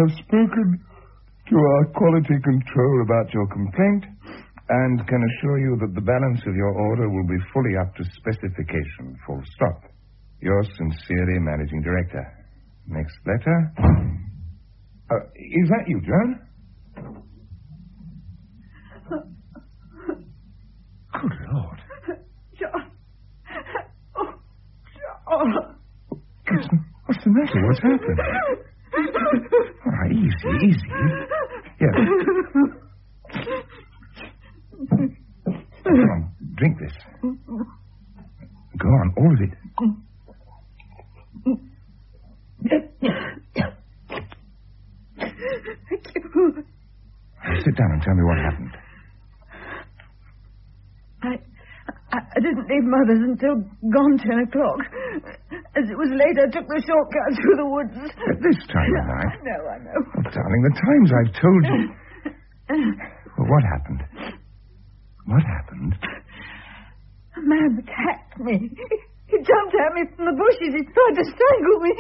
have spoken to our quality control about your complaint and can assure you that the balance of your order will be fully up to specification, full stop. Yours sincerely, Managing Director. Next letter. Is that you, John? Good Lord. John. Oh, John. What's the matter? What's happened? All right, easy. Here. Come on, drink this. Go on, all of it. Thank you. Sit down and tell me what happened. I didn't leave Mother's until gone 10 o'clock. As it was late, I took the shortcut through the woods. At this time of night? I know. Oh, darling, the times I've told you. Well, what happened? What happened? A man attacked me. He jumped at me from the bushes. He tried to strangle me.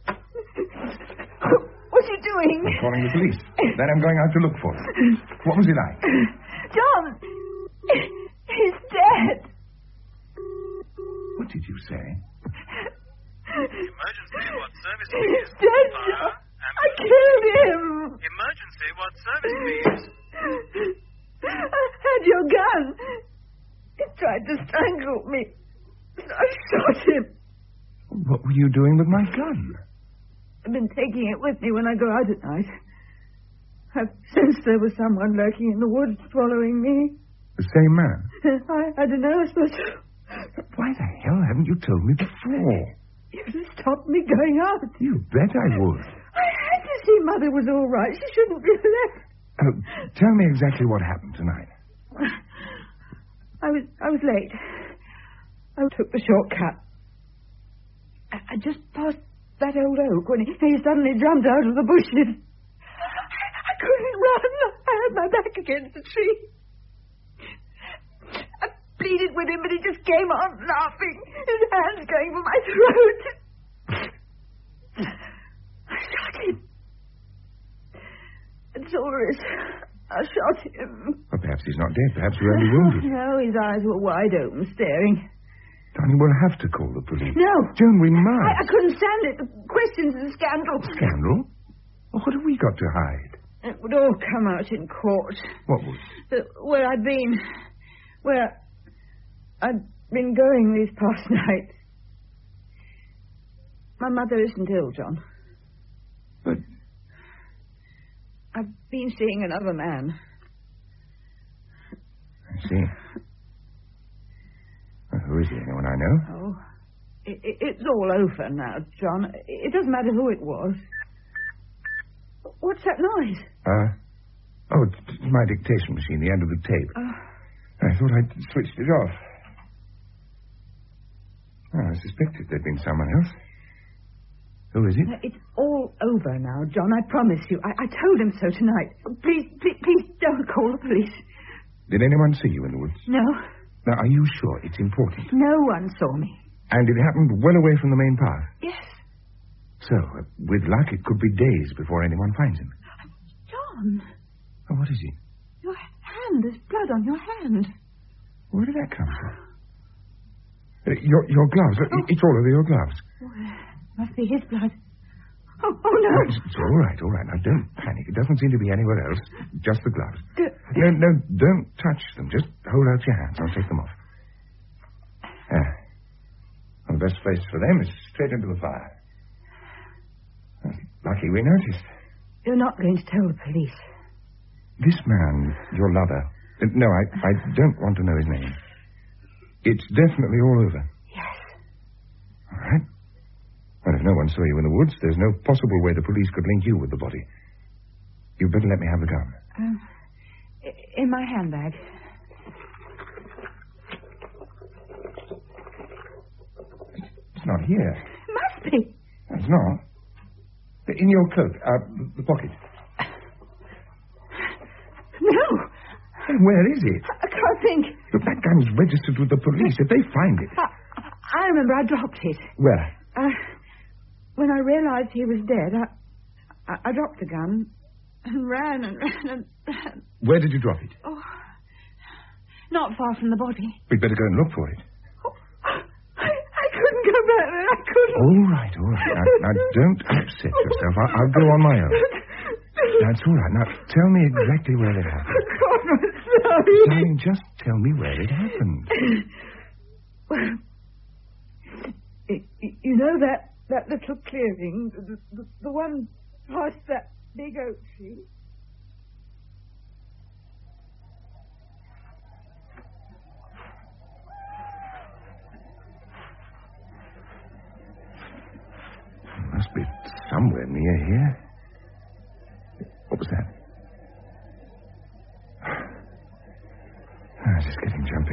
What's he doing? I'm calling the police. Then I'm going out to look for him. What was he like? John! He's dead. What did you say? Emergency, what service, He's please? dead, John. I killed him. Emergency, what service, please? I had your gun. He tried to strangle me. I shot him. What were you doing with my gun? I've been taking it with me when I go out at night. I've sensed there was someone lurking in the woods following me. The same man? I don't know, I suppose. Why the hell haven't you told me before? You'd have stopped me going out. You bet I would. I had to see Mother was all right. She shouldn't be left. Tell me exactly what happened tonight. I was late. I took the shortcut. I just passed that old oak when he suddenly jumped out of the bushes. I couldn't run. I had my back against the tree. I pleaded with him, but he just came on laughing, his hands going for my throat. I shot him. It's all there is. I shot him. Well, perhaps he's not dead. Perhaps you're only wounded. No, his eyes were wide open, staring. Darling, we'll have to call the police. No. Joan, we must. I couldn't stand it. The questions and scandal. Scandal? Well, what have we got to hide? It would all come out in court. What would? Where I'd been. Where I'd been going these past nights. My mother isn't ill, John. But... I've been seeing another man. I see. Well, who is he? Anyone I know? Oh, it's all over now, John. It doesn't matter who it was. What's that noise? Oh, it's my dictation machine, the end of the tape. I thought I'd switched it off. Oh, I suspected there'd been someone else. Who is it? It's all over now, John. I promise you. I told him so tonight. Please don't call the police. Did anyone see you in the woods? No. Now, are you sure it's important? No one saw me. And it happened well away from the main path? Yes. So, with luck, it could be days before anyone finds him. John. Oh, what is it? Your hand. There's blood on your hand. Where did that come from? Your gloves. Oh. It's all over your gloves. Oh, must be his blood. Oh, no. It's all right. Now, don't panic. It doesn't seem to be anywhere else. Just the gloves. No, don't touch them. Just hold out your hands. I'll take them off. Well, the best place for them is straight into the fire. Lucky we noticed. You're not going to tell the police. This man, your lover... No, I don't want to know his name. It's definitely all over. Yes. All right. Well, if no one saw you in the woods, there's no possible way the police could link you with the body. You'd better let me have the gun. In my handbag. It's not here. It must be. It's not. In your coat, the pocket. No. Then where is it? I can't think. Look, that gun's registered with the police. If they find it... I remember I dropped it. Where? When I realized he was dead, I dropped the gun and ran and ran and ran. Where did you drop it? Oh, not far from the body. We'd better go and look for it. Oh, I couldn't go back there. I couldn't. All right. Now don't upset yourself. I'll go on my own. That's all right. Now, tell me exactly where it happened. God, I'm sorry. Darling, just tell me where it happened. Well, you know that little clearing, the one past that big oak tree? Must be somewhere near here. What was that? This is getting jumpy.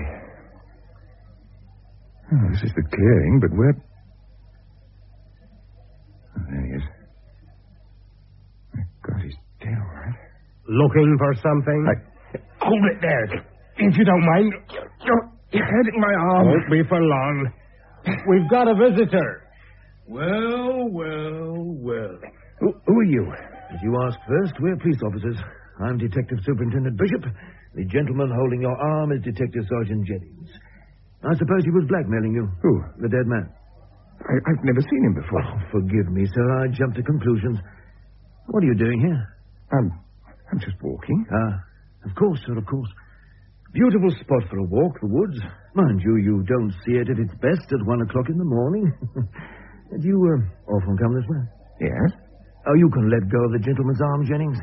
Oh, this is the clearing, but where... Oh, there he is. My God, he's dead, all right. Looking for something? Hold it there, if you don't mind. You're hurting my arm. Won't be for long. We've got a visitor. Well. Who are you? As you asked first, we're police officers. I'm Detective Superintendent Bishop. The gentleman holding your arm is Detective Sergeant Jennings. I suppose he was blackmailing you. Who? The dead man. I've never seen him before. Oh, forgive me, sir. I jumped to conclusions. What are you doing here? I'm just walking. Of course, sir, of course. Beautiful spot for a walk, the woods. Mind you, you don't see it at its best at 1 o'clock in the morning. Do you often come this way? Yes? Oh, you can let go of the gentleman's arm, Jennings.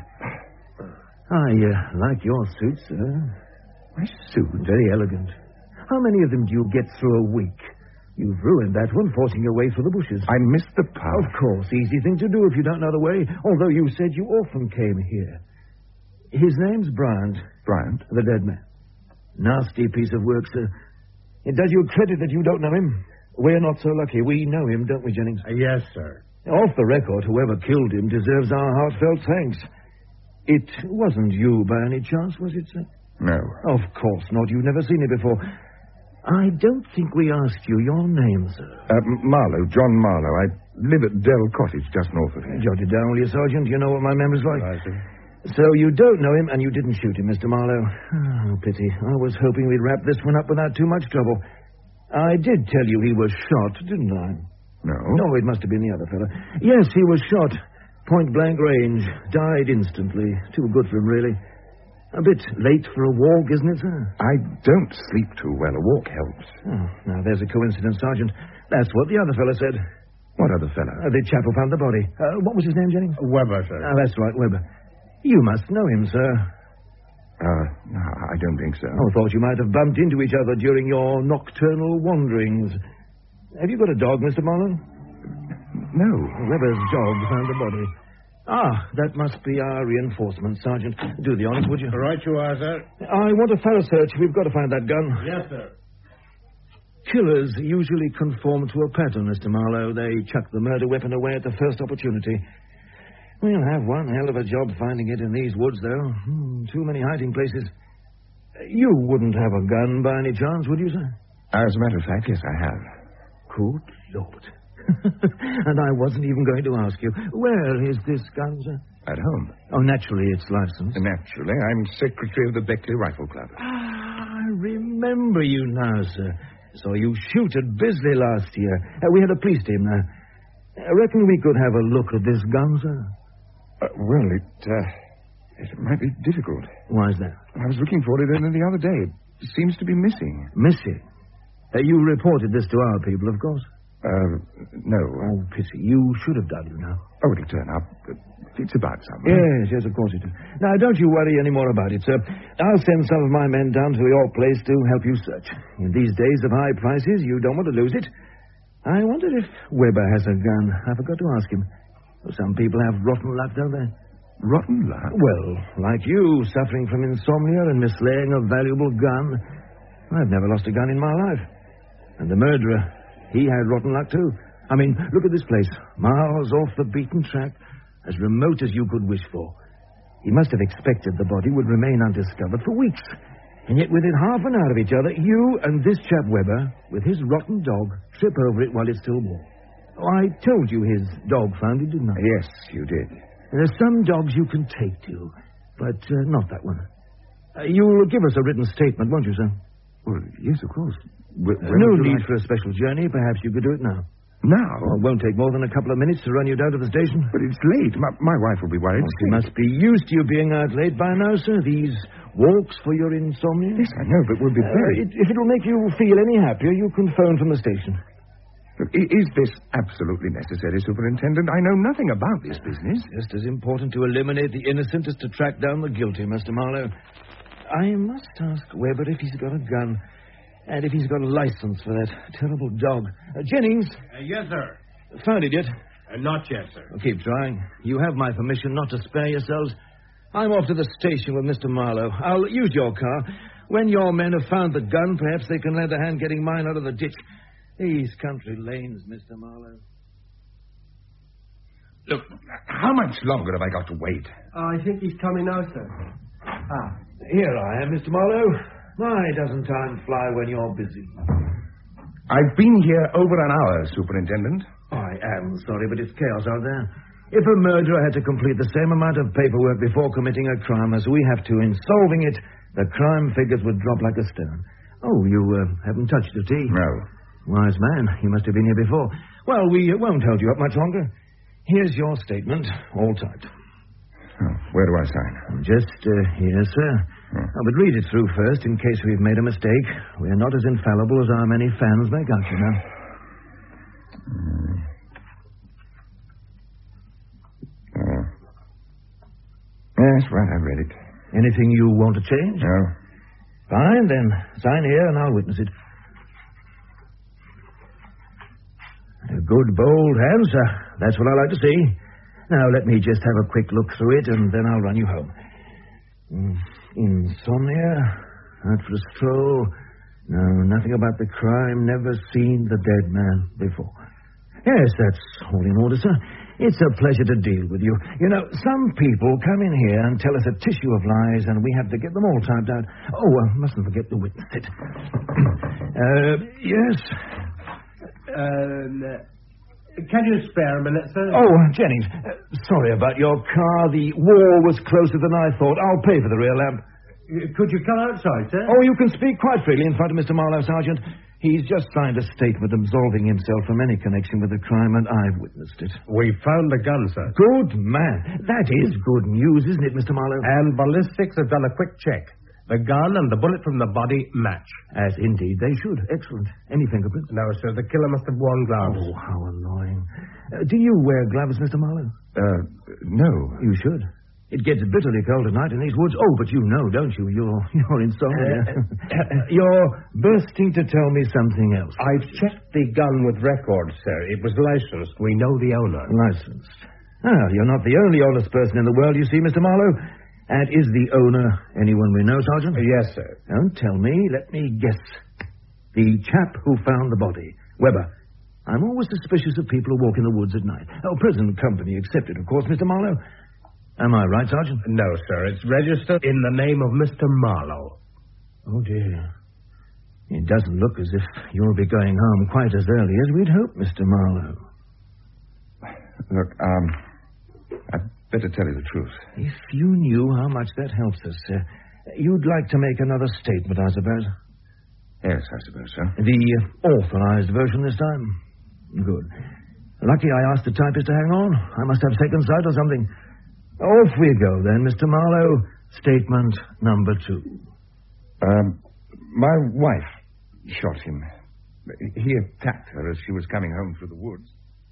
I like your suit, sir. My suit? Very elegant. How many of them do you get through a week? You've ruined that one, forcing your way through the bushes. I missed the path. Of course, easy thing to do if you don't know the way, although you said you often came here. His name's Bryant. Bryant? The dead man. Nasty piece of work, sir. It does you credit that you don't know him. We're not so lucky. We know him, don't we, Jennings? Yes, sir. Off the record, whoever killed him deserves our heartfelt thanks. It wasn't you by any chance, was it, sir? No. Of course not. You've never seen me before. I don't think we asked you your name, sir. Marlowe, John Marlowe. I live at Dell Cottage, just north of here. Jot it down, will you, Sergeant? You know what my memory's like. Right, sir. So you don't know him, and you didn't shoot him, Mr. Marlowe. Oh, pity. I was hoping we'd wrap this one up without too much trouble. I did tell you he was shot, didn't I? No. No, it must have been the other fellow. Yes, he was shot. Point-blank range. Died instantly. Too good for him, really. A bit late for a walk, isn't it, sir? I don't sleep too well. A walk helps. Oh, now, there's a coincidence, Sergeant. That's what the other fellow said. What other fellow? The chap who found the body. What was his name, Jennings? Weber, sir. That's right, Weber. You must know him, sir. No, I don't think so. I thought you might have bumped into each other during your nocturnal wanderings. Have you got a dog, Mr. Marlowe? No. Weber's dog found the body. That must be our reinforcement, Sergeant. Do the honors, would you? Right you are, sir. I want a thorough search. We've got to find that gun. Yes, sir. Killers usually conform to a pattern, Mr. Marlowe. They chuck the murder weapon away at the first opportunity. We'll have one hell of a job finding it in these woods, though. Too many hiding places. You wouldn't have a gun by any chance, would you, sir? As a matter of fact, yes, I have. Good Lord. And I wasn't even going to ask you. Where is this gun, sir? At home. Oh, naturally, it's licensed. Naturally. I'm secretary of the Beckley Rifle Club. I remember you now, sir. Saw you shoot at Bisley last year. We had a police team there. I reckon we could have a look at this gun, sir. Well, it might be difficult. Why is that? I was looking for it the other day. It seems to be missing. Missing? You reported this to our people, of course. No. Oh, pity. You should have done, you know. Oh, it'll turn up. It's about somewhere. Yes, of course it is. Now, don't you worry any more about it, sir. I'll send some of my men down to your place to help you search. In these days of high prices, you don't want to lose it. I wonder if Weber has a gun. I forgot to ask him. Some people have rotten luck, don't they? Rotten luck? Well, like you, suffering from insomnia and mislaying a valuable gun. I've never lost a gun in my life. And the murderer, he had rotten luck, too. I mean, look at this place. Miles off the beaten track, as remote as you could wish for. He must have expected the body would remain undiscovered for weeks. And yet, within half an hour of each other, you and this chap Weber, with his rotten dog, trip over it while it's still warm. Oh, I told you his dog found it, didn't I? Yes, you did. There's some dogs you can take to, but not that one. You'll give us a written statement, won't you, sir? Well, yes, of course. No need for a special journey. Perhaps you could do it now. Now? Well, it won't take more than a couple of minutes to run you down to the station. But it's late. My wife will be worried. She must be used to you being out late by now, sir. These walks for your insomnia. Yes, I know, but we'll be very... If it'll make you feel any happier, you can phone from the station. Look, is this absolutely necessary, Superintendent? I know nothing about this business. Just as important to eliminate the innocent as to track down the guilty, Mr. Marlowe. I must ask Weber if he's got a gun. And if he's got a license for that terrible dog. Jennings? Yes, sir. Found it yet? Not yet, sir. Well, keep trying. You have my permission not to spare yourselves. I'm off to the station with Mr. Marlowe. I'll use your car. When your men have found the gun, perhaps they can lend a hand getting mine out of the ditch. These country lanes, Mr. Marlowe. Look, how much longer have I got to wait? I think he's coming now, sir. Here I am, Mr. Marlowe. My, doesn't time fly when you're busy? I've been here over an hour, Superintendent. I am sorry, but it's chaos out there. If a murderer had to complete the same amount of paperwork before committing a crime as we have to in solving it, the crime figures would drop like a stone. Oh, you haven't touched the tea? No. Wise man. You must have been here before. Well, we won't hold you up much longer. Here's your statement, all typed. Oh, where do I sign? Just here, sir. But read it through first in case we've made a mistake. We're not as infallible as our many fans make out, you know. Yes, right, I read it. Anything you want to change? No. Fine, then. Sign here and I'll witness it. A good, bold hand, sir. That's what I like to see. Now, let me just have a quick look through it, and then I'll run you home. Insomnia, out for a stroll. No, nothing about the crime, never seen the dead man before. Yes, that's all in order, sir. It's a pleasure to deal with you. You know, some people come in here and tell us a tissue of lies, and we have to get them all typed out. Oh, I mustn't forget to witness it. Yes? Can you spare a minute, sir? Oh, Jennings, sorry about your car. The wall was closer than I thought. I'll pay for the rear lamp. Could you come outside, sir? Oh, you can speak quite freely in front of Mr. Marlowe, Sergeant. He's just signed a statement absolving himself from any connection with the crime, and I've witnessed it. We found the gun, sir. Good man. That is good news, isn't it, Mr. Marlowe? And ballistics have done a quick check. The gun and the bullet from the body match. As indeed they should. Excellent. Any fingerprints? No, sir. The killer must have worn gloves. Oh, how annoying. Do you wear gloves, Mr. Marlowe? No. You should. It gets bitterly cold at night in these woods. Oh, but you know, don't you? You're insomnia. You're bursting to tell me something else. I've checked the gun with records, sir. It was licensed. We know the owner. Licensed. Ah, you're not the only honest person in the world, you see, Mr. Marlowe. And is the owner anyone we know, Sergeant? Yes, sir. Don't tell me. Let me guess. The chap who found the body. Weber. I'm always suspicious of people who walk in the woods at night. Oh, present company accepted, of course, Mr. Marlowe. Am I right, Sergeant? No, sir. It's registered in the name of Mr. Marlowe. Oh, dear. It doesn't look as if you'll be going home quite as early as we'd hoped, Mr. Marlowe. Look, I'd better tell you the truth. If you knew how much that helps us, you'd like to make another statement, I suppose. Yes, I suppose so. The authorized version this time? Good. Lucky I asked the typist to hang on. I must have second sight or something. Off we go, then, Mr. Marlowe. Statement number 2. My wife shot him. He attacked her as she was coming home through the woods.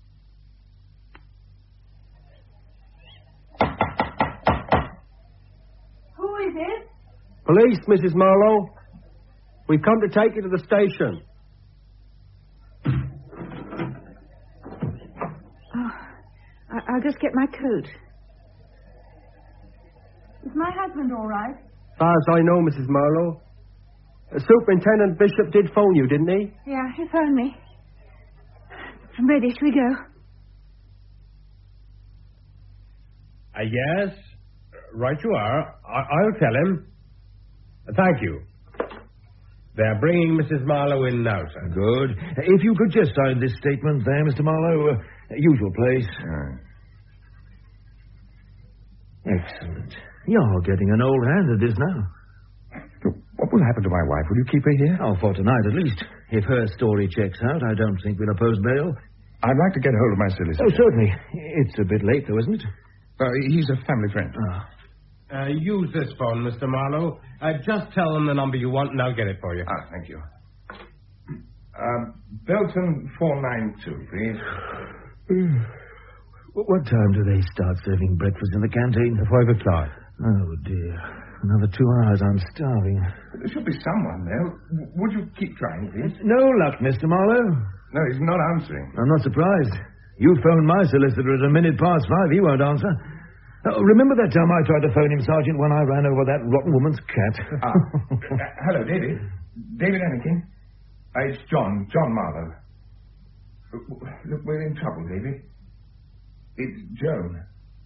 Who is it? Police, Mrs. Marlowe. We've come to take you to the station. Oh, I'll just get my coat. Is my husband all right? As far as I know, Mrs. Marlowe. Superintendent Bishop did phone you, didn't he? Yeah, he phoned me. I'm ready. Shall we go? Yes. Right you are. I'll tell him. Thank you. They're bringing Mrs. Marlowe in now, sir. Good. If you could just sign this statement there, Mr. Marlowe. Usual place. Excellent. You're getting an old hand at this now. Look, what will happen to my wife? Will you keep her here? Oh, for tonight at least. If her story checks out, I don't think we'll oppose bail. I'd like to get hold of my solicitor. Oh, certainly. It's a bit late, though, isn't it? He's a family friend. Use this phone, Mr. Marlowe. Just tell them the number you want, and I'll get it for you. Thank you. Belton 492, please. What time do they start serving breakfast in the canteen? 5 o'clock. Oh, dear. Another 2 hours. I'm starving. There should be someone there. Would you keep trying, please? No luck, Mr. Marlowe. No, he's not answering. I'm not surprised. You phoned my solicitor at 5:15. He won't answer. Remember that time I tried to phone him, Sergeant, when I ran over that rotten woman's cat? Hello, David. David Anakin. It's John Marlowe. Look, we're in trouble, David. It's Joan.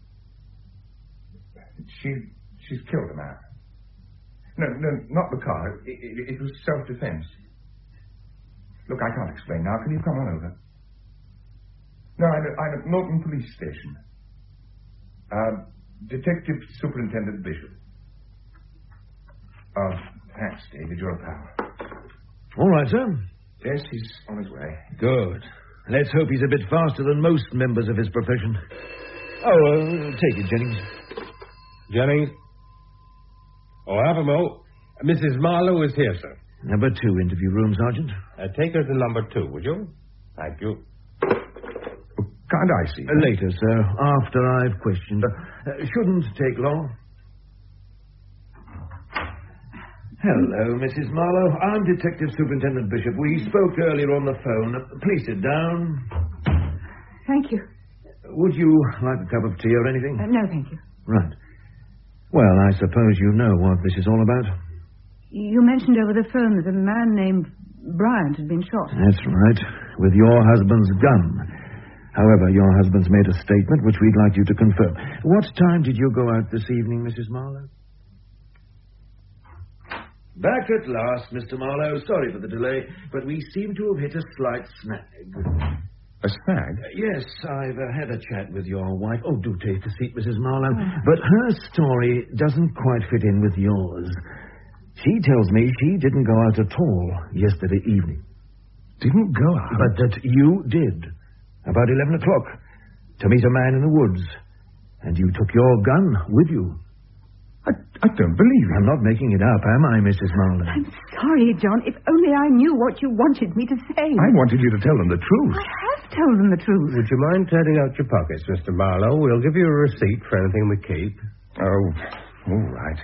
She's killed a man. No, not the car. It was self-defense. Look, I can't explain now. Can you come on over? No, I'm at Norton Police Station. Detective Superintendent Bishop. Oh, thanks, David. You're a pal. All right, sir. Yes, he's on his way. Good. Let's hope he's a bit faster than most members of his profession. Take it, Jennings. Jennings? Have a mo. Mrs. Marlowe is here, sir. Number 2 interview room, Sergeant. Take her to number 2, would you? Thank you. Can't I see? Later, sir, after I've questioned her. Shouldn't take long. Hello, Mrs. Marlowe. I'm Detective Superintendent Bishop. We spoke earlier on the phone. Please sit down. Thank you. Would you like a cup of tea or anything? No, thank you. Right. Well, I suppose you know what this is all about. You mentioned over the phone that a man named Bryant had been shot. That's right. With your husband's gun. However, your husband's made a statement which we'd like you to confirm. What time did you go out this evening, Mrs. Marlowe? Back at last, Mr. Marlowe. Sorry for the delay, but we seem to have hit a slight snag. A snag? Yes, I've had a chat with your wife. Oh, do take a seat, Mrs. Marlowe. But her story doesn't quite fit in with yours. She tells me she didn't go out at all yesterday evening. Didn't go out? But that you did. About 11 o'clock. To meet a man in the woods. And you took your gun with you. I don't believe you. I'm not making it up, am I, Mrs. Marlowe? I'm sorry, John. If only I knew what you wanted me to say. I wanted you to tell them the truth. I have told them the truth. Would you mind turning out your pockets, Mr. Marlowe? We'll give you a receipt for anything we keep. Oh, all right.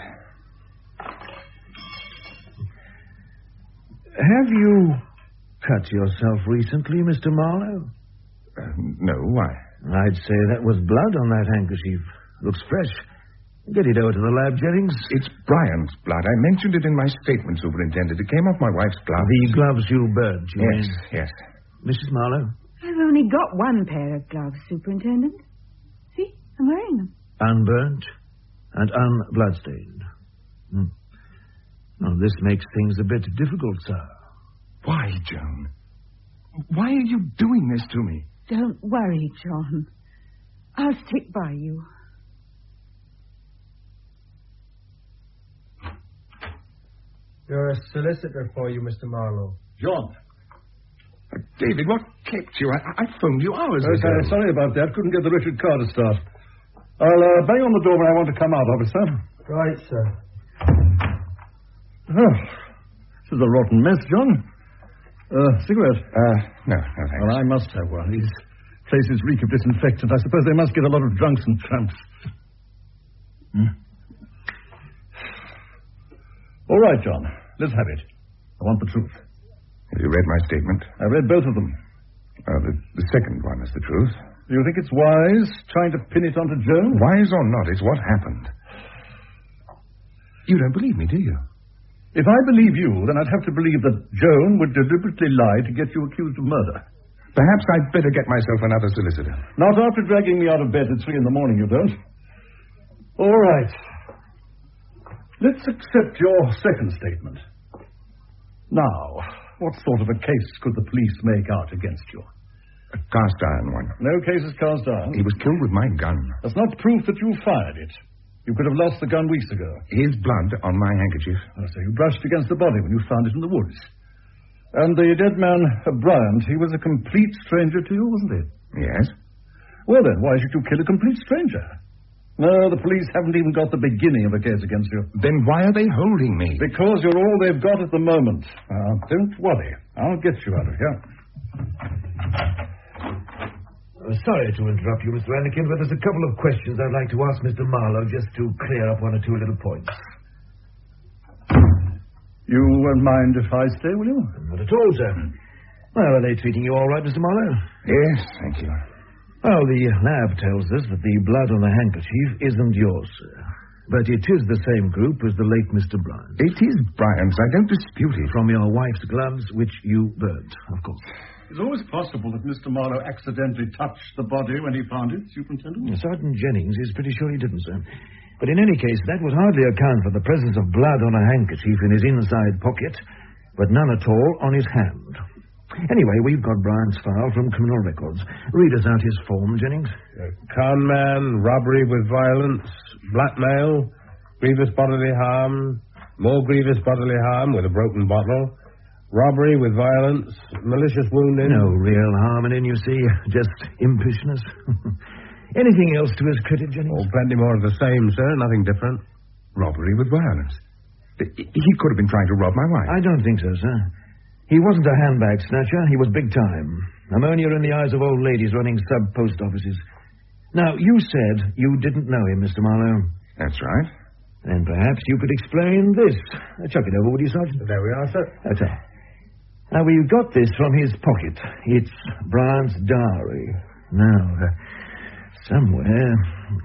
Have you cut yourself recently, Mr. Marlowe? No, why? I'd say that was blood on that handkerchief. Looks fresh. Get it over to the lab, Jennings. It's Bryant's blood. I mentioned it in my statement, Superintendent. It came off my wife's gloves. The gloves you burned, you mean? Yes. Mrs. Marlowe? I've only got one pair of gloves, Superintendent. See, I'm wearing them. Unburnt and unbloodstained. Now, this makes things a bit difficult, sir. Why, Joan? Why are you doing this to me? Don't worry, John. I'll stick by you. You're a solicitor for you, Mr. Marlowe. John. David, what kept you? I phoned you hours ago. Sorry about that. Couldn't get the Richard car to start. I'll bang on the door when I want to come out, officer. Right, sir. Oh, this is a rotten mess, John. Cigarette? No, thanks. Well, I must have one. These places reek of disinfectant. I suppose they must get a lot of drunks and tramps. All right, John. Let's have it. I want the truth. Have you read my statement? I read both of them. The second one is the truth. Do you think it's wise trying to pin it onto Joan? Wise or not, it's what happened. You don't believe me, do you? If I believe you, then I'd have to believe that Joan would deliberately lie to get you accused of murder. Perhaps I'd better get myself another solicitor. Not after dragging me out of bed at 3 a.m, you don't. All right. Let's accept your second statement. Now, what sort of a case could the police make out against you? A cast iron one. No case is cast iron. He was killed with my gun. That's not proof that you fired it. You could have lost the gun weeks ago. His blood on my handkerchief. Oh, so you brushed against the body when you found it in the woods. And the dead man, Bryant, he was a complete stranger to you, wasn't he? Yes. Well, then, why should you kill a complete stranger? No, the police haven't even got the beginning of a case against you. Then why are they holding me? Because you're all they've got at the moment. Now, don't worry. I'll get you out of here. Sorry to interrupt you, Mr. Anakin, but there's a couple of questions I'd like to ask Mr. Marlowe just to clear up one or two little points. You won't mind if I stay, will you? Not at all, sir. Well, are they treating you all right, Mr. Marlowe? Yes, thank you. Well, the lab tells us that the blood on the handkerchief isn't yours, sir. But it is the same group as the late Mr. Bryant. It is Bryant's. I don't dispute it. From your wife's gloves, which you burnt, of course. It's always possible that Mr. Marlowe accidentally touched the body when he found it, Superintendent. Sergeant Jennings is pretty sure he didn't, sir. But in any case, that would hardly account for the presence of blood on a handkerchief in his inside pocket, but none at all on his hand. Anyway, we've got Bryant's file from criminal records. Read us out his form, Jennings. Conman, robbery with violence, blackmail, grievous bodily harm, more grievous bodily harm with a broken bottle, robbery with violence, malicious wounding. No real harm in, you see, just impishness. Anything else to his credit, Jennings? Oh, plenty more of the same, sir. Nothing different. Robbery with violence. He could have been trying to rob my wife. I don't think so, sir. He wasn't a handbag snatcher. He was big time. Ammonia in the eyes of old ladies running sub-post offices. Now, you said you didn't know him, Mr. Marlowe. That's right. Then perhaps you could explain this. Chuck it over, would you, Sergeant? There we are, sir. That's all. Now, we've got this from his pocket. It's Bryant's diary. Now, somewhere...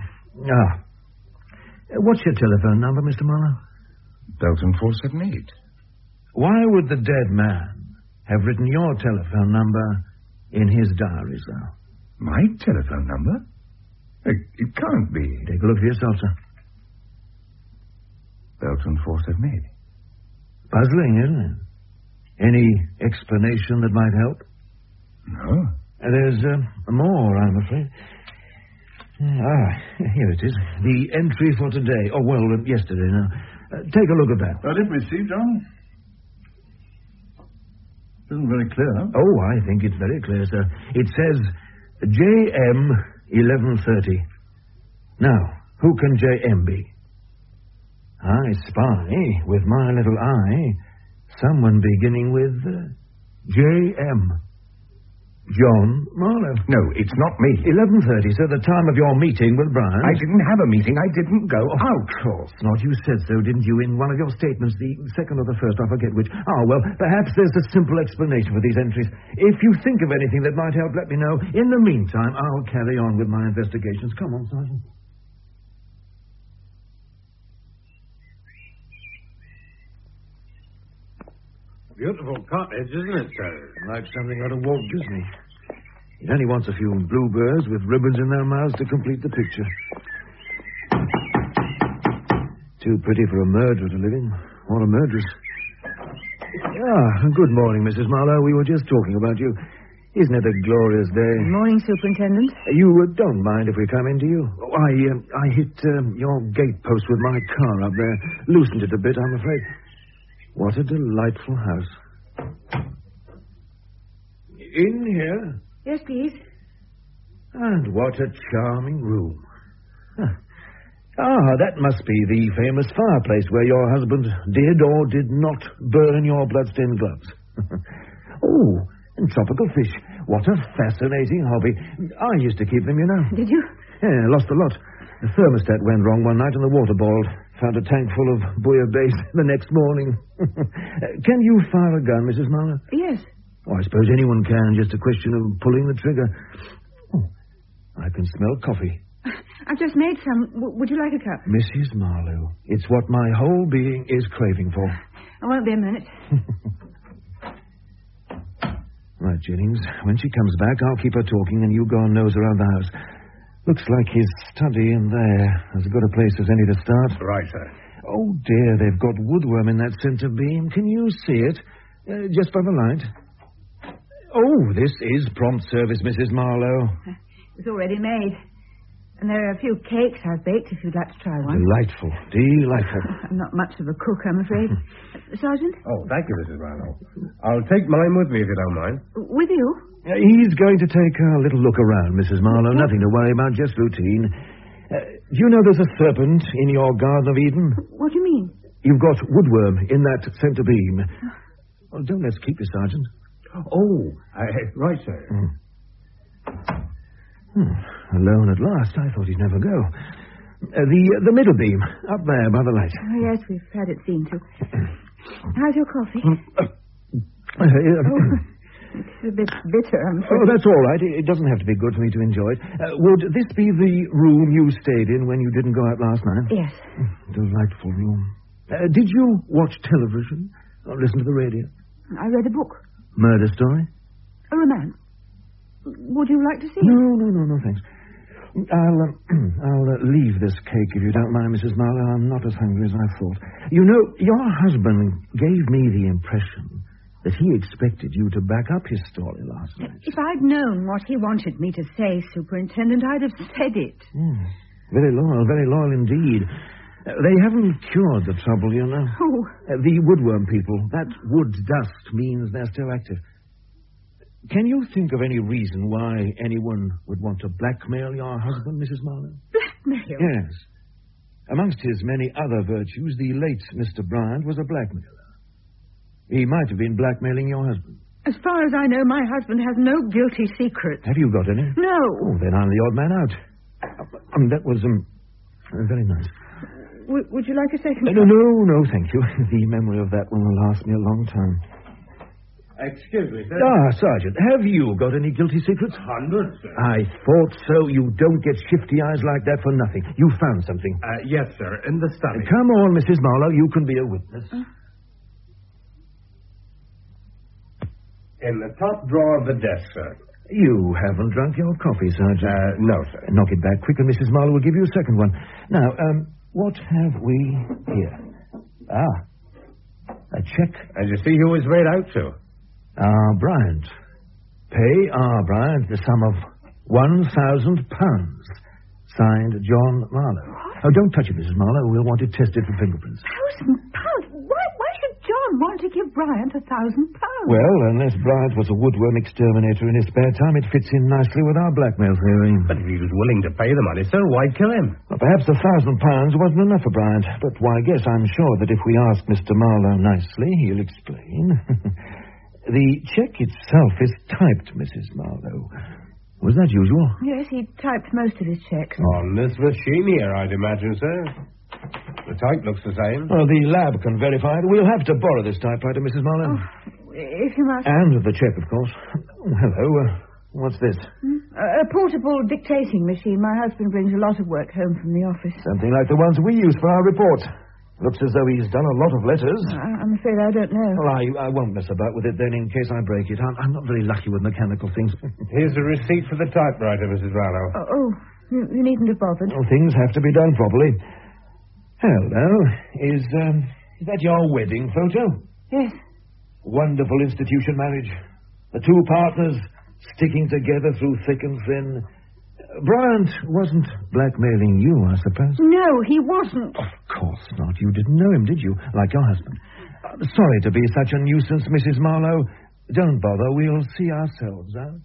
What's your telephone number, Mr. Marlowe? Belton 478. Why would the dead man have written your telephone number in his diary, sir? My telephone number? It can't be. Take a look for yourself, sir. Belton 478. Puzzling, isn't it? Any explanation that might help? No. There's more, I'm afraid. Here it is. The entry for today. Oh, well, yesterday now. Take a look at that. Let me see, John. Isn't very clear, huh? Oh, I think it's very clear, sir. It says JM 1130. Now, who can JM be? I spy, with my little eye, someone beginning with JM. John Marlowe. No, it's not me. 11:30, sir, the time of your meeting with Bryant. I didn't have a meeting. I didn't go out. Of course not. You said so, didn't you, in one of your statements, the second or the first, I forget which. Well, perhaps there's a simple explanation for these entries. If you think of anything that might help, let me know. In the meantime, I'll carry on with my investigations. Come on, Sergeant. Beautiful cottage, isn't it, sir? Like something out of Walt Disney. It only wants a few bluebirds with ribbons in their mouths to complete the picture. Too pretty for a murderer to live in. Or a murderess. Good morning, Mrs. Marlowe. We were just talking about you. Isn't it a glorious day? Good morning, Superintendent. You don't mind if we come in, do you? I hit your gate post with my car up there. Loosened it a bit, I'm afraid. What a delightful house. In here? Yes, please. And what a charming room. That must be the famous fireplace where your husband did or did not burn your bloodstained gloves. And tropical fish. What a fascinating hobby. I used to keep them, you know. Did you? Yeah, lost a lot. The thermostat went wrong one night and the water boiled. Found a tank full of bouillabaisse the next morning. Can you fire a gun, Mrs. Marlowe? Yes. I suppose anyone can, just a question of pulling the trigger. I can smell coffee. I've just made some. Would you like a cup? Mrs. Marlowe, it's what my whole being is craving for. I won't be a minute. Right, Jennings. When she comes back, I'll keep her talking and you go and nose around the house. Looks like his study in there. As good a place as any to start. Right, sir. Oh, dear, they've got woodworm in that center beam. Can you see it? Just by the light. Oh, this is prompt service, Mrs. Marlowe. It's already made. And there are a few cakes I've baked if you'd like to try one. Delightful. Delightful. I'm not much of a cook, I'm afraid. Sergeant? Oh, thank you, Mrs. Marlowe. I'll take mine with me if you don't mind. With you? He's going to take a little look around, Mrs. Marlowe. Nothing to worry about, just routine. Do you know there's a serpent in your Garden of Eden? What do you mean? You've got woodworm in that centre beam. Well, don't let's keep you, Sergeant. Oh, right, sir. Alone at last. I thought he'd never go. The middle beam, up there by the light. Oh, yes, we've had it seen to. How's your coffee? It's a bit bitter, I'm afraid. Oh, that's all right. It doesn't have to be good for me to enjoy it. Would this be the room you stayed in when you didn't go out last night? Yes. Delightful room. Did you watch television or listen to the radio? I read a book. Murder story? A romance. Would you like to see it? No, thanks. I'll leave this cake if you don't mind, Mrs. Marlowe. I'm not as hungry as I thought. You know, your husband gave me the impression that he expected you to back up his story last night. If I'd known what he wanted me to say, Superintendent, I'd have said it. Very loyal indeed. They haven't cured the trouble, you know. Oh. The woodworm people. That wood dust means they're still active. Can you think of any reason why anyone would want to blackmail your husband, Mrs. Marlowe? Blackmail? Yes. Amongst his many other virtues, the late Mr. Bryant was a blackmailer. He might have been blackmailing your husband. As far as I know, my husband has no guilty secrets. Have you got any? No. Oh, then I'm the odd man out. That was very nice. Would you like a second? No, thank you. The memory of that one will last me a long time. Excuse me, sir. Sergeant, have you got any guilty secrets? Hundreds, sir. I thought so. You don't get shifty eyes like that for nothing. You found something. Yes, sir, in the study. Come on, Mrs. Marlowe. You can be a witness. In the top drawer of the desk, sir. You haven't drunk your coffee, Sergeant. No, sir. Knock it back quick, and Mrs. Marlowe will give you a second one. Now, what have we here? A check. And you see who it's made out to? R. Bryant. Pay R. Bryant the sum of £1,000. Signed, John Marlowe. Oh, don't touch it, Mrs. Marlowe. We'll want it tested for fingerprints. £1,000? Why should John want to give Bryant £1,000? Well, unless Bryant was a woodworm exterminator in his spare time, it fits in nicely with our blackmail theory. But if he was willing to pay the money, sir, why kill him? Well, perhaps £1,000 wasn't enough for Bryant. But why, yes, I'm sure that if we ask Mr. Marlowe nicely, he'll explain. The check itself is typed, Mrs. Marlowe. Was that usual? Yes, he typed most of his checks. On this machine here, I'd imagine, sir. The type looks the same. Oh, the lab can verify it. We'll have to borrow this typewriter, Mrs. Marlowe. If you must. And the check, of course. Oh, hello. What's this? A portable dictating machine. My husband brings a lot of work home from the office. Something like the ones we use for our reports. Looks as though he's done a lot of letters. I'm afraid I don't know. Well, I won't mess about with it then in case I break it. I'm not very lucky with mechanical things. Here's the receipt for the typewriter, Mrs. Marlowe. You needn't have bothered. Well, things have to be done properly. Hello. Is that your wedding photo? Yes. Wonderful institution marriage. The two partners sticking together through thick and thin. Bryant wasn't blackmailing you, I suppose? No, he wasn't. Of course not. You didn't know him, did you? Like your husband. Sorry to be such a nuisance, Mrs. Marlowe. Don't bother. We'll see ourselves out.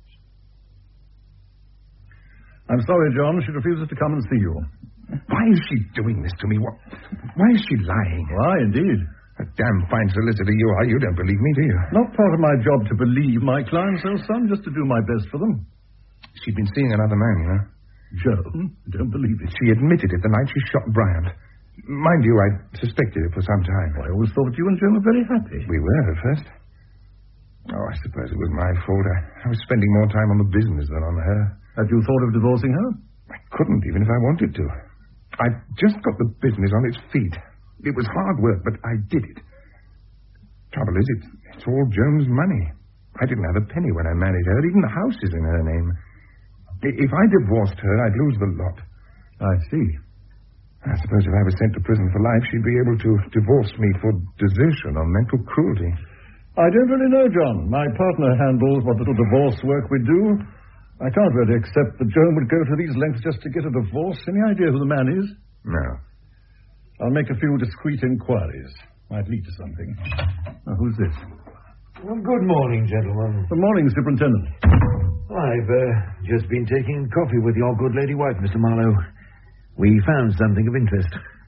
I'm sorry, John. She refuses to come and see you. Why is she doing this to me? Why is she lying? Why, indeed. A damn fine solicitor you are. You don't believe me, do you? Not part of my job to believe my clients, son, just to do my best for them. She'd been seeing another man, you know. Joan? Don't believe it. She admitted it the night she shot Bryant. Mind you, I suspected it for some time. I always thought you and Joan were very happy. We were at first. Oh, I suppose it was my fault. I was spending more time on the business than on her. Had you thought of divorcing her? I couldn't, even if I wanted to. I just got the business on its feet. It was hard work, but I did it. Trouble is, it's all Joan's money. I didn't have a penny when I married her. Even the house is in her name. If I divorced her, I'd lose the lot. I see. I suppose if I was sent to prison for life, she'd be able to divorce me for desertion or mental cruelty. I don't really know, John. My partner handles what little divorce work we do. I can't really accept that Joan would go to these lengths just to get a divorce. Any idea who the man is? No. I'll make a few discreet inquiries. Might lead to something. Now, who's this? Well, good morning, gentlemen. Good morning, Superintendent. I've just been taking coffee with your good lady wife, Mr. Marlowe. We found something of interest.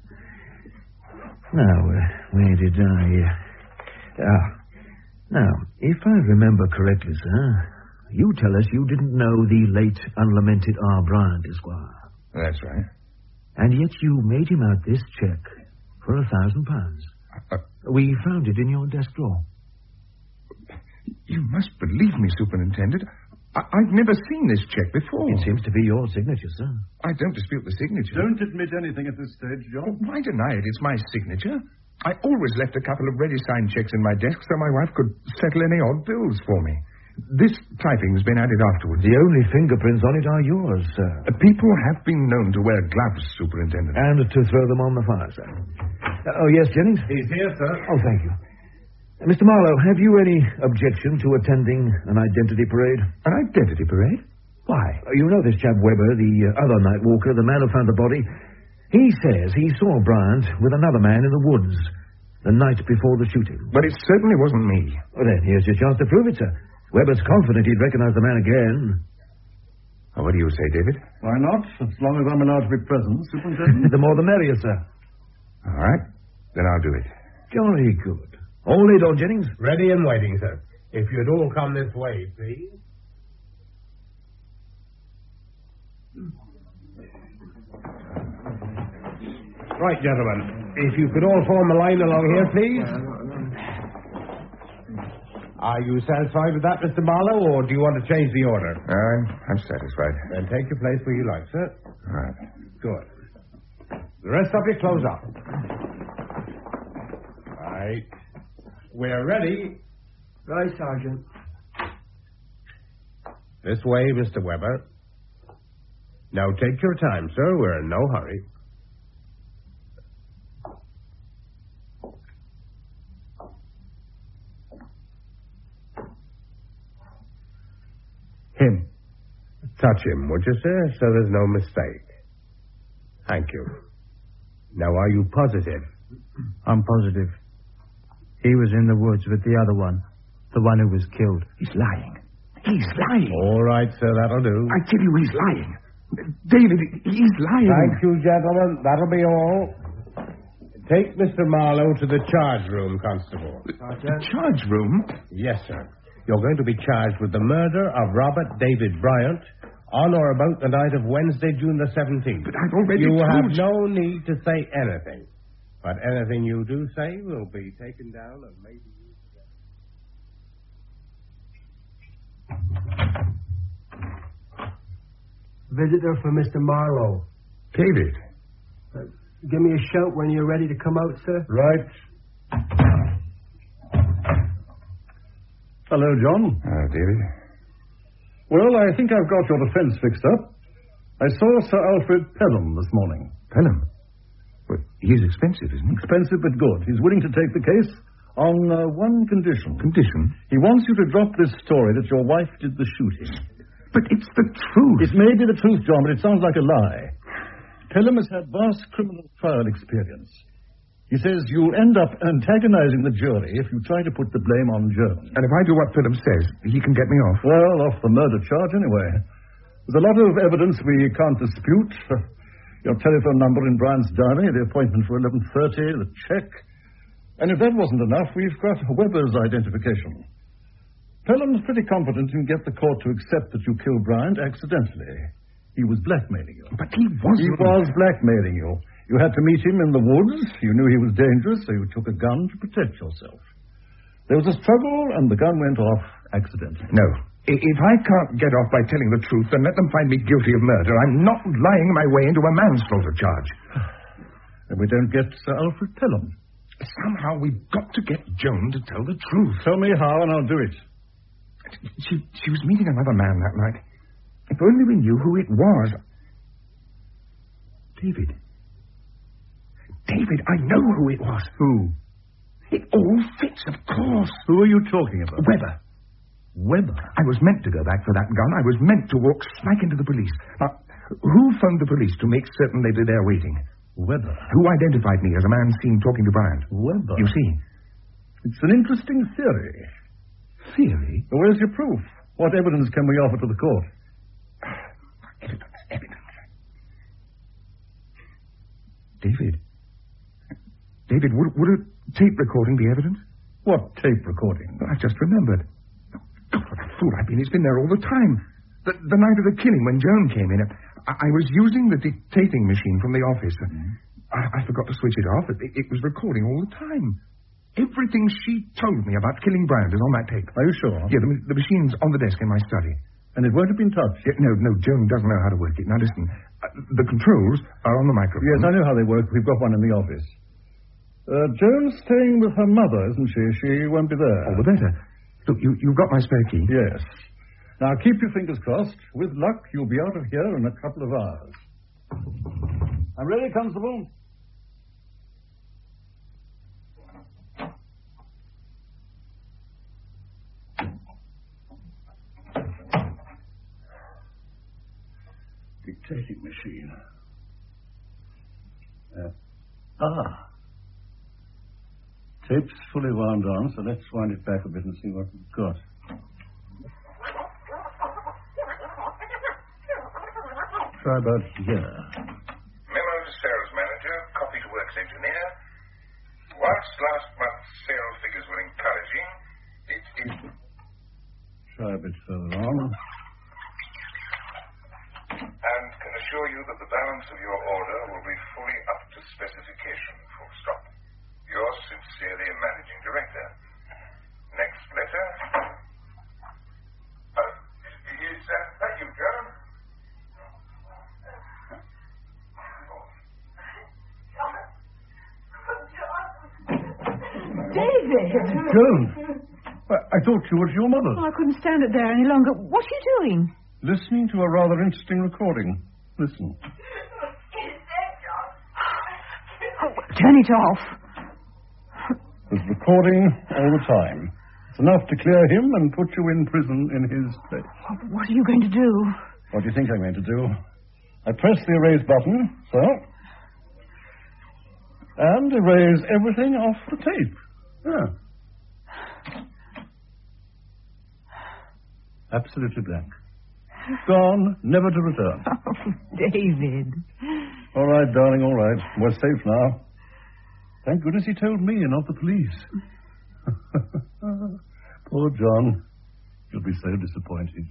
Now, where did I... Now, if I remember correctly, sir, you tell us you didn't know the late, unlamented R. Bryant, Esquire. That's right. And yet you made him out this check for £1,000. We found it in your desk drawer. You must believe me, Superintendent. I've never seen this check before. It seems to be your signature, sir. I don't dispute the signature. Don't admit anything at this stage, John. Why deny it? It's my signature. I always left a couple of ready-signed checks in my desk so my wife could settle any odd bills for me. This typing's been added afterwards. The only fingerprints on it are yours, sir. People have been known to wear gloves, Superintendent. And to throw them on the fire, sir. Oh, yes, Jennings? He's here, sir. Oh, thank you. Mr. Marlowe, have you any objection to attending an identity parade? An identity parade? Why? You know this chap Weber, the other night walker, the man who found the body? He says he saw Bryant with another man in the woods the night before the shooting. But it certainly wasn't me. Well, then, here's your chance to prove it, sir. Weber's confident he'd recognize the man again. Oh, what do you say, David? Why not? As long as I'm allowed to be present, Superintendent. The more the merrier, sir. All right. Then I'll do it. Jolly good. All laid on, Jennings? Ready and waiting, sir. If you'd all come this way, please. Right, gentlemen. If you could all form a line along here, please. Are you satisfied with that, Mr. Marlowe, or do you want to change the order? I'm satisfied. Then take your place where you like, sir. All right. Good. The rest of you close up. Right. We're ready. Right, Sergeant. This way, Mr. Weber. Now take your time, sir. We're in no hurry. Him. Touch him, would you, sir, so there's no mistake. Thank you. Now, are you positive? I'm positive. He was in the woods with the other one. The one who was killed. He's lying. He's lying. All right, sir, that'll do. I tell you, he's lying. David, he's lying. Thank you, gentlemen. That'll be all. Take Mr. Marlowe to the charge room, Constable. The charge room? Yes, sir. You're going to be charged with the murder of Robert David Bryant on or about the night of Wednesday, June the 17th. But I've already You told have no need to say anything. But anything you do say will be taken down and maybe used again. Visitor for Mr. Marlowe. David. Give me a shout when you're ready to come out, sir. Right. Hello, John. David. Well, I think I've got your defense fixed up. I saw Sir Alfred Pelham this morning. Pelham? Well, he's expensive, isn't he? Expensive but good. He's willing to take the case on one condition. Condition? He wants you to drop this story that your wife did the shooting. But it's the truth. It may be the truth, John, but it sounds like a lie. Pelham has had vast criminal trial experience. He says you'll end up antagonizing the jury if you try to put the blame on Joan. And if I do what Pelham says, he can get me off. Well, off the murder charge anyway. There's a lot of evidence we can't dispute. Your telephone number in Bryant's diary, the appointment for 11:30, the check. And if that wasn't enough, we've got Weber's identification. Pelham's pretty confident you can get the court to accept that you killed Bryant accidentally. He was blackmailing you. But he wasn't. He was blackmailing you. You had to meet him in the woods. You knew he was dangerous, so you took a gun to protect yourself. There was a struggle, and the gun went off accidentally. No. If I can't get off by telling the truth, then let them find me guilty of murder. I'm not lying my way into a manslaughter charge. And we don't get Sir Alfred Pelham. Somehow we've got to get Joan to tell the truth. Tell me how, and I'll do it. She was meeting another man that night. If only we knew who it was. David. David, I know who it was. Who? It all fits, of course. Who are you talking about? Weber. Weber? I was meant to go back for that gun. I was meant to walk smack into the police. Now, who phoned the police to make certain they'd be there waiting? Weber. Who identified me as a man seen talking to Bryant? Weber. You see? It's an interesting theory. Theory? Where's your proof? What evidence can we offer to the court? Evidence. David, would a tape recording be evidence? What tape recording? I've just remembered. God, what a fool I've been. It's been there all the time. The night of the killing, when Joan came in, I was using the dictating machine from the office. I forgot to switch it off. It was recording all the time. Everything she told me about killing Bryant is on that tape. Are you sure? Yeah, the machine's on the desk in my study. And it won't have been touched? Yeah, no, Joan doesn't know how to work it. Now, listen. The controls are on the microphone. Yes, I know how they work. We've got one in the office. Joan's staying with her mother, isn't she? She won't be there. All the better. Look, you've got my spare key. Yes. Now, keep your fingers crossed. With luck, you'll be out of here in a couple of hours. I'm ready, Constable. Dictating machine. Tape's fully wound on, so let's wind it back a bit and see what we've got. Try about here. Memo to sales manager, copy to works engineer. Whilst last month's sales figures were encouraging, Try a bit further on. And can assure you that the balance of your order will be fully up to specification, full stop. Yours sincerely, Managing Director. Next letter. Is that you, Joan? David! Joan! I thought you were your mother. Oh, I couldn't stand it there any longer. What are you doing? Listening to a rather interesting recording. Listen. Oh, turn it off. There's recording all the time. It's enough to clear him and put you in prison in his place. What are you going to do? What do you think I'm going to do? I press the erase button, so. And erase everything off the tape. Yeah. Absolutely blank. Gone, never to return. Oh, David. All right, darling, all right. We're safe now. Thank goodness he told me and not the police. Poor John. He'll be so disappointed.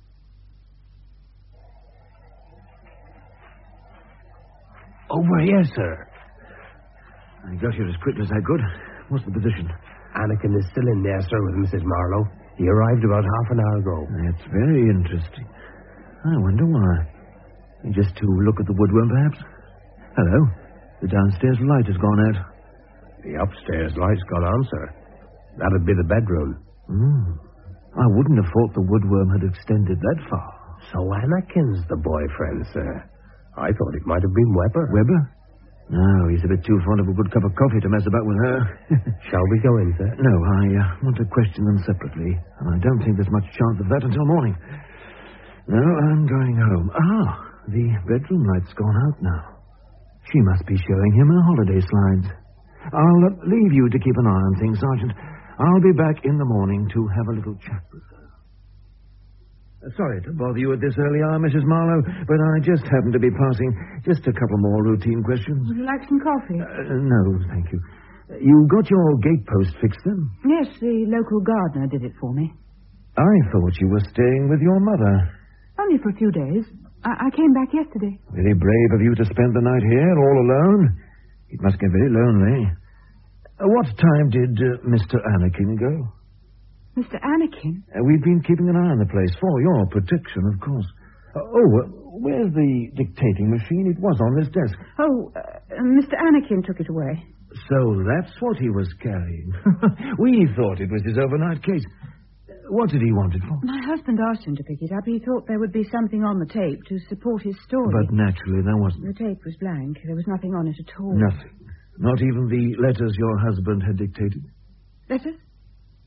Over here, sir. I got here as quickly as I could. What's the position? Anakin is still in there, sir, with Mrs. Marlowe. He arrived about half an hour ago. That's very interesting. I wonder why. Just to look at the woodworm, perhaps? Hello. The downstairs light has gone out. The upstairs light's gone on, sir. That'd be the bedroom. I wouldn't have thought the woodworm had extended that far. So Anakin's the boyfriend, sir. I thought it might have been Weber. Weber? No, he's a bit too fond of a good cup of coffee to mess about with her. Shall we go in, sir? No, I want to question them separately. And I don't think there's much chance of that until morning. No, I'm going home. The bedroom light's gone out now. She must be showing him her holiday slides. I'll leave you to keep an eye on things, Sergeant. I'll be back in the morning to have a little chat with her. Sorry to bother you at this early hour, Mrs. Marlowe, but I just happened to be passing. Just a couple more routine questions. Would you like some coffee? No, thank you. You got your gatepost fixed then? Yes, the local gardener did it for me. I thought you were staying with your mother. Only for a few days. I came back yesterday. Very brave of you to spend the night here, all alone. It must get very lonely. What time did Mr. Anakin go? Mr. Anakin? We've been keeping an eye on the place for your protection, of course. Where's the dictating machine? It was on this desk. Mr. Anakin took it away. So that's what he was carrying. We thought it was his overnight case. What did he want it for? My husband asked him to pick it up. He thought there would be something on the tape to support his story. But naturally there wasn't. The tape was blank. There was nothing on it at all. Nothing. Not even the letters your husband had dictated? Letters?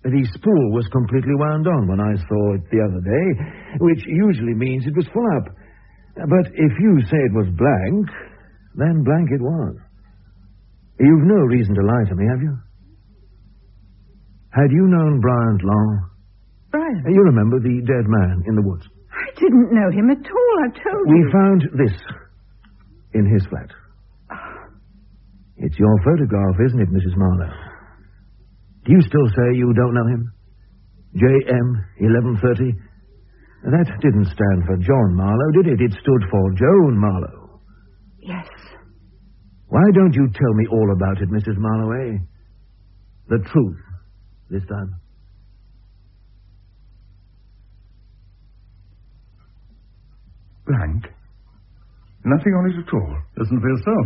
The spool was completely wound on when I saw it the other day, which usually means it was full up. But if you say it was blank, then blank it was. You've no reason to lie to me, have you? Had you known Bryant long? Bryant? You remember the dead man in the woods? I didn't know him at all, I told you. We found this in his flat. It's your photograph, isn't it, Mrs. Marlowe? Do you still say you don't know him? JM 1130? That didn't stand for John Marlowe, did it? It stood for Joan Marlowe. Yes. Why don't you tell me all about it, Mrs. Marlowe, eh? The truth, this time. Blank? Nothing on it at all? Listen for yourself.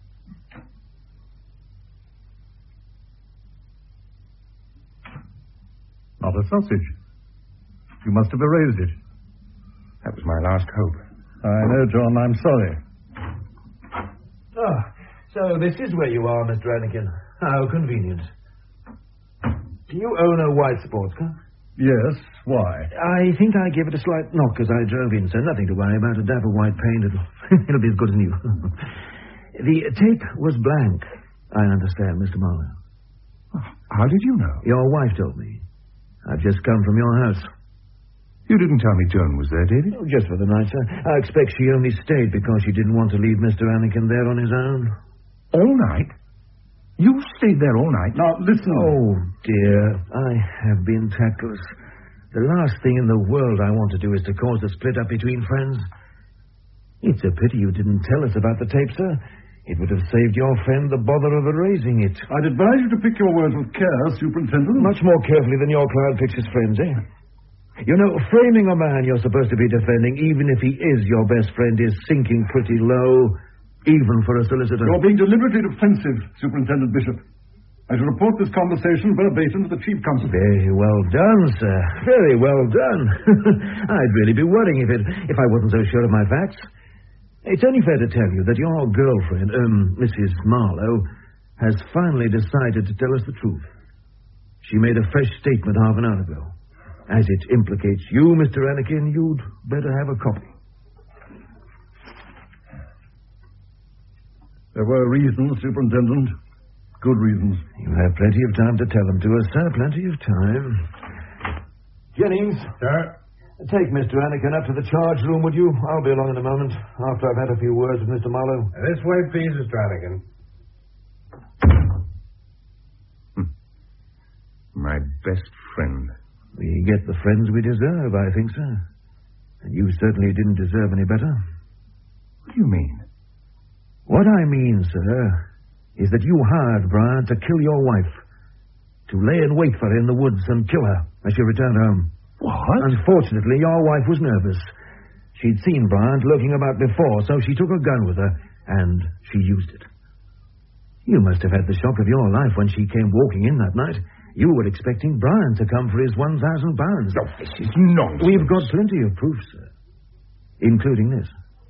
Not a sausage. You must have erased it. That was my last hope. I know, John. I'm sorry. So this is where you are, Mr. Anakin. How convenient. Do you own a white sports car? Yes. Why? I think I gave it a slight knock as I drove in, so nothing to worry about. A dab of white paint. It'll be as good as new. The tape was blank, I understand, Mr. Marlowe. How did you know? Your wife told me. I've just come from your house. You didn't tell me Joan was there, David? Oh, just for the night, sir. I expect she only stayed because she didn't want to leave Mr. Anakin there on his own. All night? You stayed there all night? Now, listen. Oh, dear. I have been tactless. The last thing in the world I want to do is to cause a split up between friends. It's a pity you didn't tell us about the tape, sir. It would have saved your friend the bother of erasing it. I'd advise you to pick your words with care, Superintendent. Much more carefully than your client picks his friends, eh? You know, framing a man you're supposed to be defending, even if he is your best friend, is sinking pretty low, even for a solicitor. You're being deliberately defensive, Superintendent Bishop. I shall report this conversation verbatim to the Chief Constable. Very well done, sir. Very well done. I'd really be worrying if I wasn't so sure of my facts. It's only fair to tell you that your girlfriend, Mrs. Marlowe, has finally decided to tell us the truth. She made a fresh statement half an hour ago. As it implicates you, Mr. Anakin, you'd better have a copy. There were reasons, Superintendent. Good reasons. You have plenty of time to tell them to us, sir. Plenty of time. Jennings. Sir? Take Mr. Anakin up to the charge room, would you? I'll be along in a moment, after I've had a few words with Mr. Marlowe. This way, please, Mr. Anakin. My best friend. We get the friends we deserve, I think, sir. And you certainly didn't deserve any better. What do you mean? What I mean, sir, is that you hired Bryant to kill your wife. To lay in wait for her in the woods and kill her as she returned home. What? Unfortunately, your wife was nervous. She'd seen Bryant lurking about before, so she took a gun with her, and she used it. You must have had the shock of your life when she came walking in that night. You were expecting Bryant to come for his £1,000. No, this is nonsense. We've got plenty of proof, sir. Including this.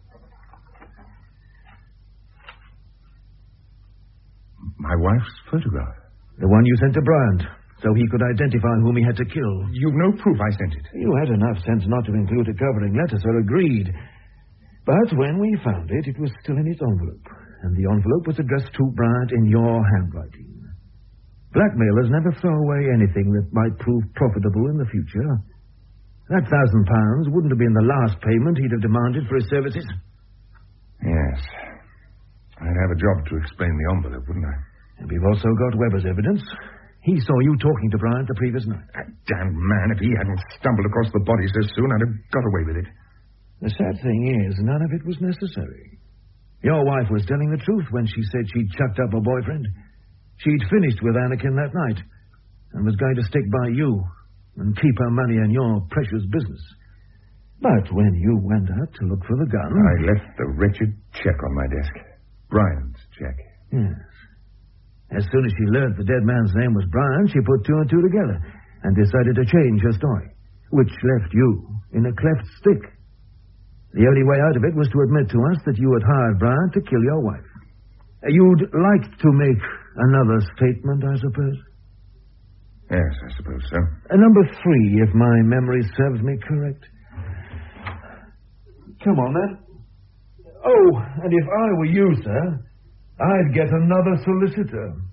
My wife's photograph. The one you sent to Bryant, so he could identify whom he had to kill. You've no proof I sent it. You had enough sense not to include a covering letter, sir, agreed. But when we found it, it was still in its envelope. And the envelope was addressed to Bryant in your handwriting. Blackmailers never throw away anything that might prove profitable in the future. That £1,000 wouldn't have been the last payment he'd have demanded for his services. Yes. I'd have a job to explain the envelope, wouldn't I? And we've also got Weber's evidence. He saw you talking to Bryant the previous night. That damned man, if he hadn't stumbled across the body so soon, I'd have got away with it. The sad thing is, none of it was necessary. Your wife was telling the truth when she said she'd chucked up her boyfriend. She'd finished with Anakin that night and was going to stick by you and keep her money in your precious business. But when you went out to look for the gun... I left the wretched check on my desk. Bryant's check. Yes. As soon as she learned the dead man's name was Bryant, she put two and two together and decided to change her story, which left you in a cleft stick. The only way out of it was to admit to us that you had hired Bryant to kill your wife. You'd like to make another statement, I suppose? Yes, I suppose so. Number 3, if my memory serves me correct. Come on, then. Oh, and if I were you, sir, I'd get another solicitor.